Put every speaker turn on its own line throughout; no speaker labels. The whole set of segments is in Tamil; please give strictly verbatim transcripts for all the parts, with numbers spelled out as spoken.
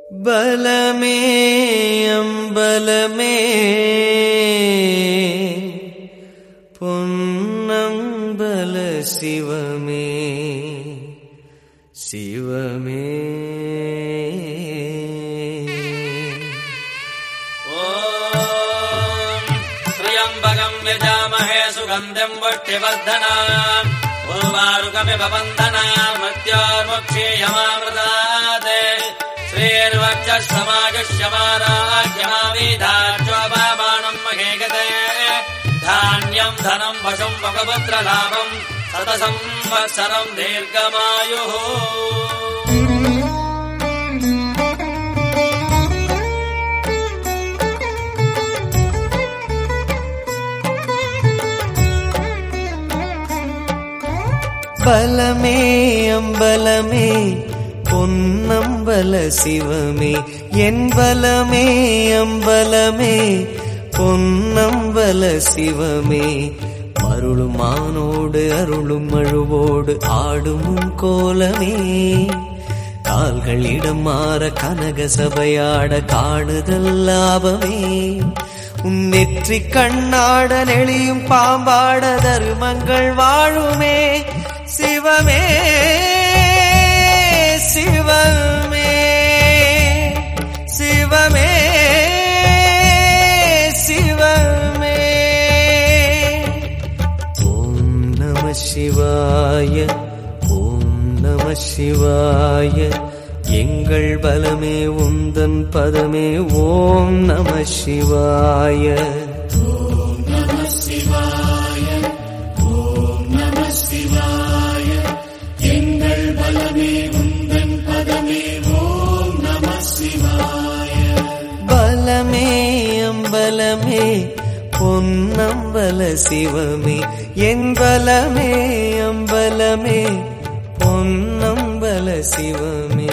பலமே அம்பலமே பொன்னம்பல சிவமே சிவமே
ஓம் த்ரியம்பகம் யஜாமஹே சுகந்தம் வஷ்டிவர்தனாம் உர்வாருகமிவ வந்தனாம் மத்யோர்முக்ஷேயமாமிருதாத் श्रीर्वक्षस्समाजश्यमाराज्यमावीधाचोपमानं महेगते धान्यं धनं वशं वकपुत्रलाभं शतसंवत्सरं दीर्घमायुः
பலமே அம்பலமே பொன்னம்பல சிவமே என் பலமே அம்பலமே பொன்னம்பல சிவமே அருளும் மானோடு அருளும் அழுவோடு ஆடும் கோலமே கால்கள் இடம் மாற கனக சபையாட காணுதல் லாபமே உன் நெற்றி கண்ணாட நெளியும் பாம்பாட தருமங்கள் வாழுமே சிவமே சிவமே சிவமே சிவமே ஓம் நம சிவாய ஓம் நம சிவாய எங்கள் பலமே உந்தன் பதமே ஓம் நம சிவாய
ஓம் நம சிவாய ஓம் நம சிவாய எங்கள் பலமே உந்தன் பதமே ஓம் நம சிவாய
பலமே அம்பலமே பொன்னம்பல சிவமே என் பலமே அம்பலமே பொன்னம்பல சிவமே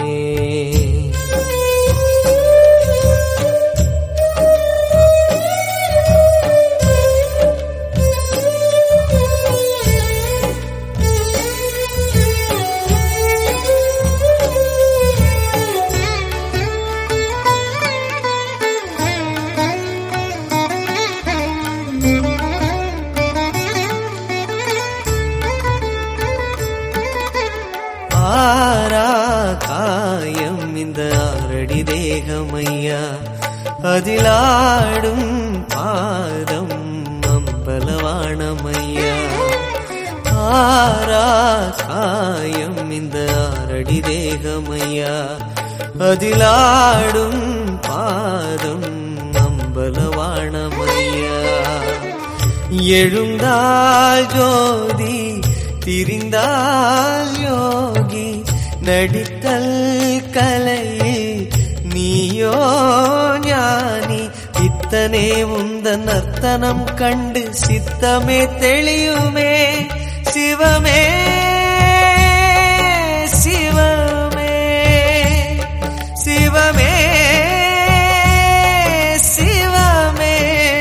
ஆரா காயம் இந்த ஆரடி தேகமையா அதிலாடும் பாதம் அம்பலவாணமையா ஆரா காயம் இந்த ஆரடி தேகமையா அதிலாடும் பாதம் அம்பலவாணமையா எழுந்தால் ஜோதி திரிந்தால் யோகி நடித்தல் கலையில் நீயோ ஞானி இத்தனே உந்தன் நர்த்தனம் கண்டு சித்தமே தெளியுமே சிவமே சிவமே சிவமே சிவமே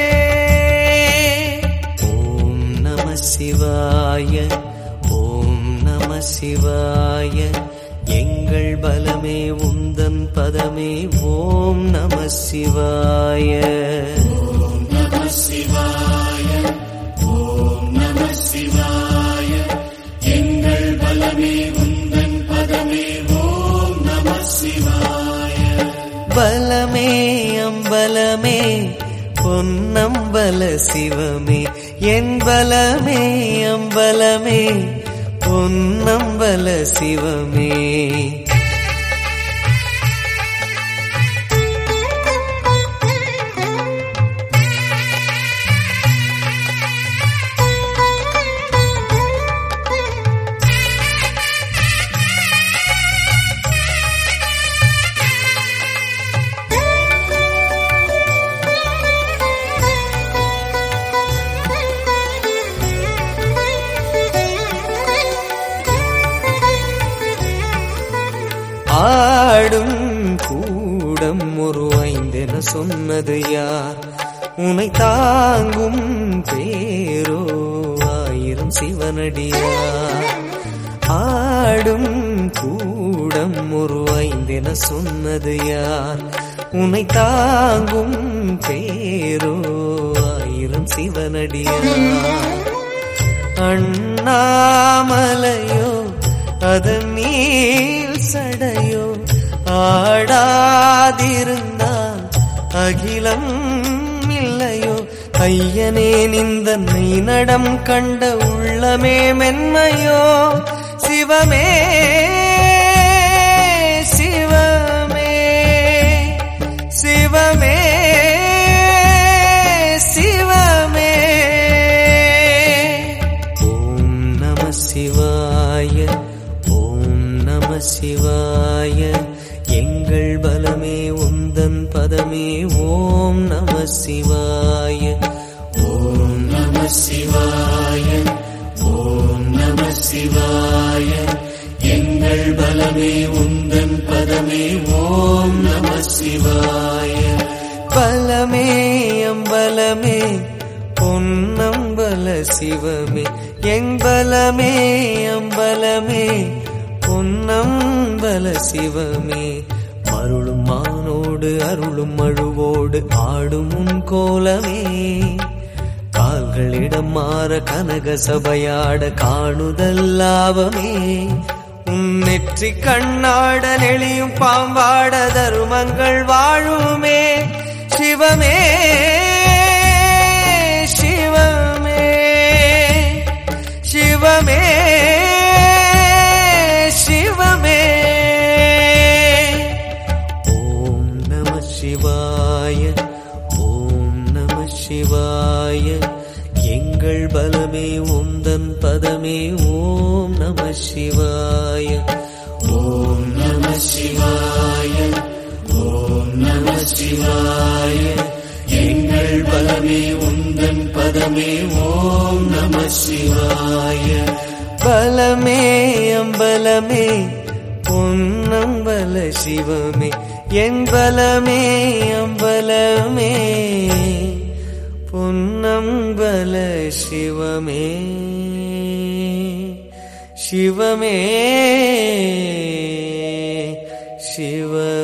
ஓம் நம சிவாய ஓம் நம சிவாய எங்கள் பலமே உந்தன் பதமே ஓம் நம சிவாய
ஓம் நம சிவாய ஓம் நம சிவாய எங்கள் பலமே உந்தன் பதமே ஓம் நம சிவாய
பலமே அம்பலமே பொன்னம்பல சிவமே என் பலமே அம்பலமே பொன்னம்பல சிவமே ஆடும் கூடம் ஒரு ஐந்தென சொன்னது யார் உனை தாங்கும் பேரோ ஆயிரம் சிவனடியார் பாடும் கூடம் உருவாய்ந்தென சொன்னது யார்? உன்னை தாங்கும் பேரோ ஆயிரம் சிவனடியார். அண்ணாமலையோ அதன் நீள் சடையோ ஆடாதிருந்தால் அகிலம் இல்லையோ. ஐயனே நிந்தன்னை நடம் கண்ட உள்ளமே மென்மையோ. சிவமே சிவமே சிவமே சிவமே. ஓம் நம சிவாய ஓம் நம சிவாய. எங்கள் பலமே உந்தன் பதமே. ஓம் நம சிவாய
ஓம் நம சிவாய ஓம் நம சிவாய. எங்கள் பலமே உந்தன் பதமே. ஓம் நம சிவாய.
பலமே அம்பலமே பொன்னம்பல சிவமே. எம்பலமே அம்பலமே பொன்னம்பல சிவமே. அருளும் மானோடு அருளும் அழுவோடு ஆடும் உன் கோலமே. கால்களிடம் மாற கனக சபையாட காணுதல் லாபமே. உன் நெற்றி கண்ணாட நெளியும் பாம்பாட தருமங்கள் வாழுமே. சிவமே சிவமே சிவமே சிவமே. ஓம் நம சிவாய ஓம் நம சிவாய. எங்கள் பலமே உந்தன் பதமே. ஓம் நம சிவாய
ஓம் நம சிவாய ஓம் நம சிவாய. எங்கள் பலமே உந்தன் பதமே. ஓம் நம சிவாய.
பலமே அம்பலமே பொன்னம்பல சிவமே. என் பலமே அம்பலமே பொன்னம்பல சிவமே. சிவமே சிவ